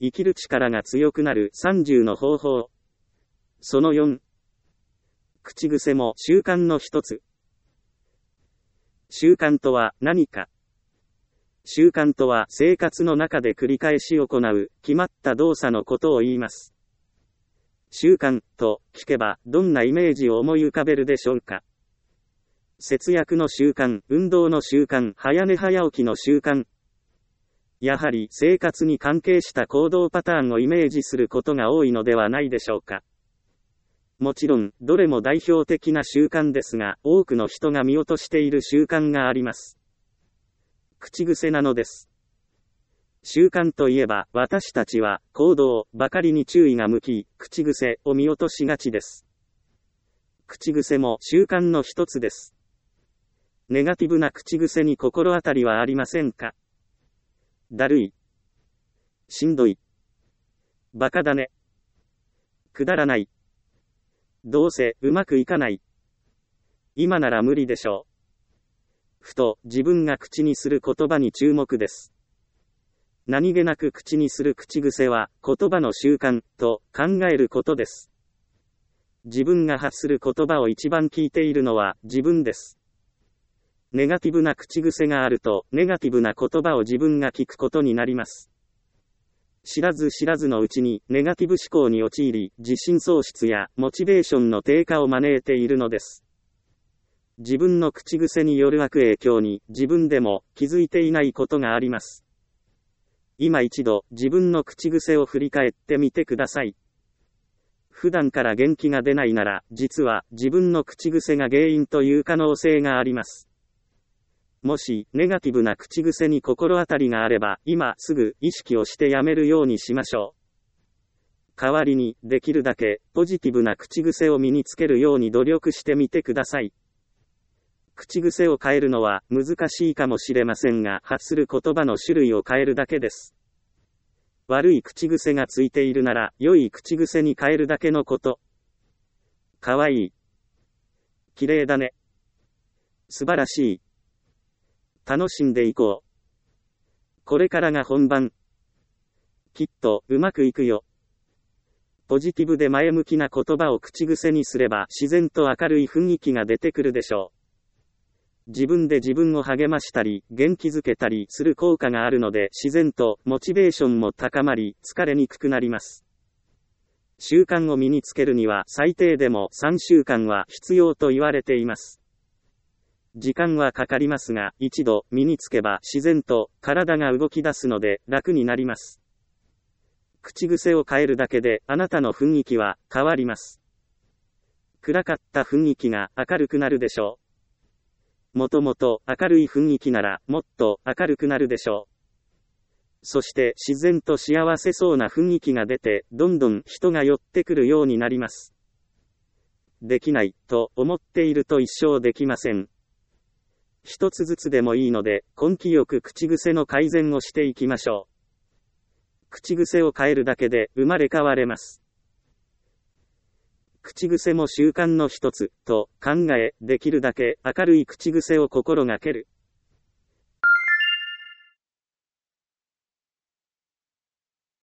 生きる力が強くなる30の方法。その4。口癖も習慣の一つ。習慣とは何か。習慣とは生活の中で繰り返し行う決まった動作のことを言います。習慣と聞けばどんなイメージを思い浮かべるでしょうか。節約の習慣、運動の習慣、早寝早起きの習慣。やはり生活に関係した行動パターンをイメージすることが多いのではないでしょうか。もちろん、どれも代表的な習慣ですが、多くの人が見落としている習慣があります。口癖なのです。習慣といえば、私たちは行動ばかりに注意が向き、口癖を見落としがちです。口癖も習慣の一つです。ネガティブな口癖に心当たりはありませんか？だるい、しんどい、バカだね、くだらない、どうせうまくいかない、今なら無理でしょう。ふと自分が口にする言葉に注目です。何気なく口にする口癖は言葉の習慣と考えることです。自分が発する言葉を一番聞いているのは自分です。ネガティブな口癖があるとネガティブな言葉を自分が聞くことになります。知らず知らずのうちにネガティブ思考に陥り、自信喪失やモチベーションの低下を招いているのです。自分の口癖による悪影響に自分でも気づいていないことがあります。今一度自分の口癖を振り返ってみてください。普段から元気が出ないなら、実は自分の口癖が原因という可能性があります。もしネガティブな口癖に心当たりがあれば、今すぐ意識をしてやめるようにしましょう。代わりにできるだけポジティブな口癖を身につけるように努力してみてください。口癖を変えるのは難しいかもしれませんが、発する言葉の種類を変えるだけです。悪い口癖がついているなら、良い口癖に変えるだけのこと。かわいい。綺麗だね。素晴らしい。楽しんでいこう。これからが本番。きっとうまくいくよ。ポジティブで前向きな言葉を口癖にすれば、自然と明るい雰囲気が出てくるでしょう。自分で自分を励ましたり、元気づけたりする効果があるので、自然とモチベーションも高まり、疲れにくくなります。習慣を身につけるには最低でも3週間は必要と言われています。時間はかかりますが、一度身につけば自然と体が動き出すので楽になります。口癖を変えるだけであなたの雰囲気は変わります。暗かった雰囲気が明るくなるでしょう。もともと明るい雰囲気ならもっと明るくなるでしょう。そして自然と幸せそうな雰囲気が出て、どんどん人が寄ってくるようになります。できないと思っていると一生できません。一つずつでもいいので、根気よく口癖の改善をしていきましょう。口癖を変えるだけで生まれ変われます。口癖も習慣の一つと考え、できるだけ明るい口癖を心がける。